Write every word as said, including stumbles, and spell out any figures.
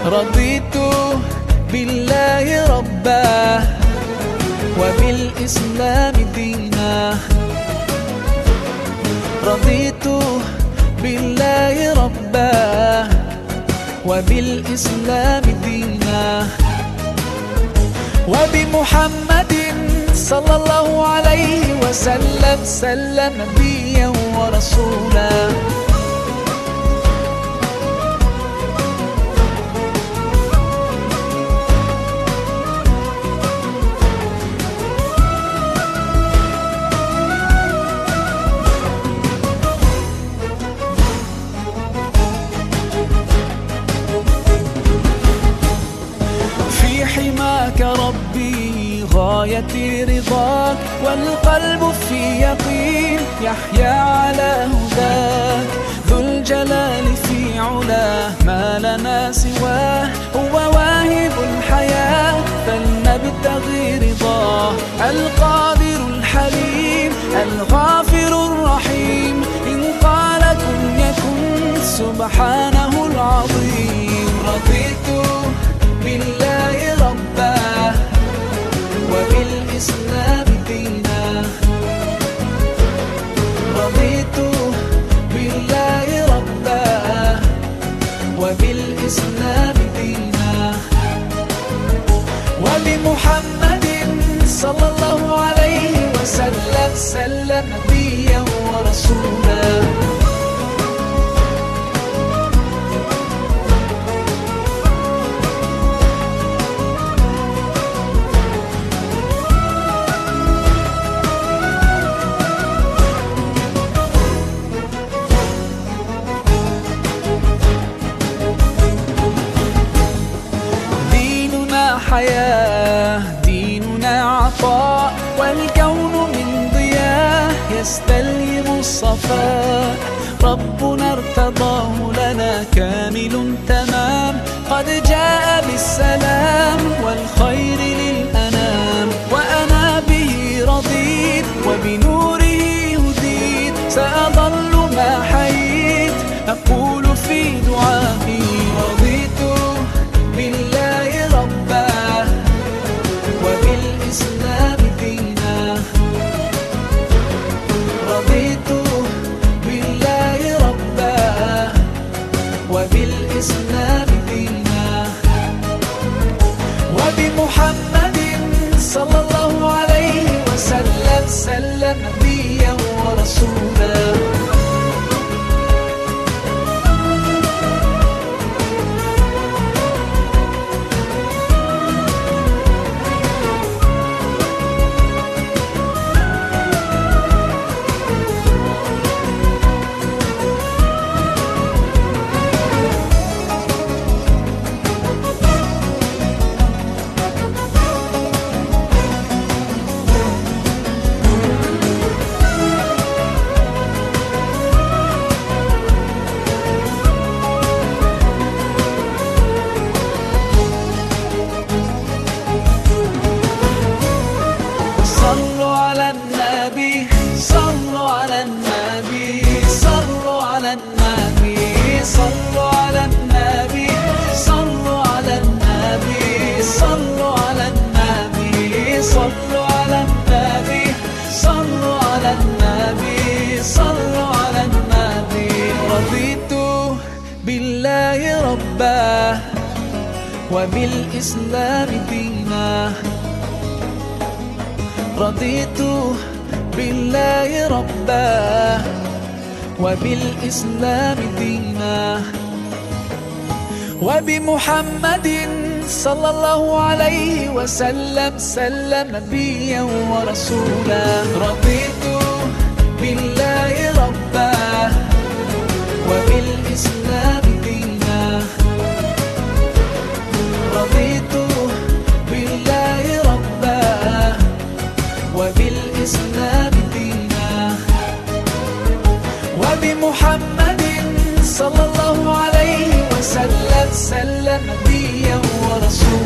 رضيت بالله ربا وبالإسلام دينا. رضيت بالله ربا وبالإسلام دينا وبمحمد صلى الله عليه وسلم سلم نبيا ورسولا. حماك ربي غايتي رضاك، والقلب في يقين يحيا على هداك. ذو الجلال في علاه ما لنا سواه، هو واهب الحياة فلنبتغي رضاه. القادر الحليم الغافر الرحيم، إن قال كن يكن سبحانه العظيم. رضيت بالله ربا وبالإسلام دينا. رضيت بالله ربا وبالإسلام دينا وبمحمد صلى الله عليه وسلم سلم نبيا ورسولا. حياة ديننا عطاء، والكون من ضياء يستلهم الصفاء. ربنا ارتضاه لنا كامل تمام، قد جاء بالسلام والخير للأنام. وأنا به رضيت وبنوره هديت، سأظل ما حييت أقول في دعائي. رضيت بالله ربا وبالإسلام دينا. رضيت بالله ربا وبالإسلام دينا وبمحمد صلى الله عليه وسلم سلم نبيا ورسولا. صلوا على النبي صلوا على النبي صلوا على النبي صلوا على النبي صلوا على النبي صلوا على النبي صلوا على النبي صلوا على النبي صلوا على النبي. رضيت بالله ربا وبالإسلام دينا. رضيت بالله ربا وبالإسلام دينا وبمحمد صلى الله عليه وسلم سلم نبيا ورسولا. رضيت بالله ربا وبالإسلام دينا. رضيت بالله ربا وبالإسلام دينا وبمحمد صلى الله عليه وسلم سلم نبيا ورسولا.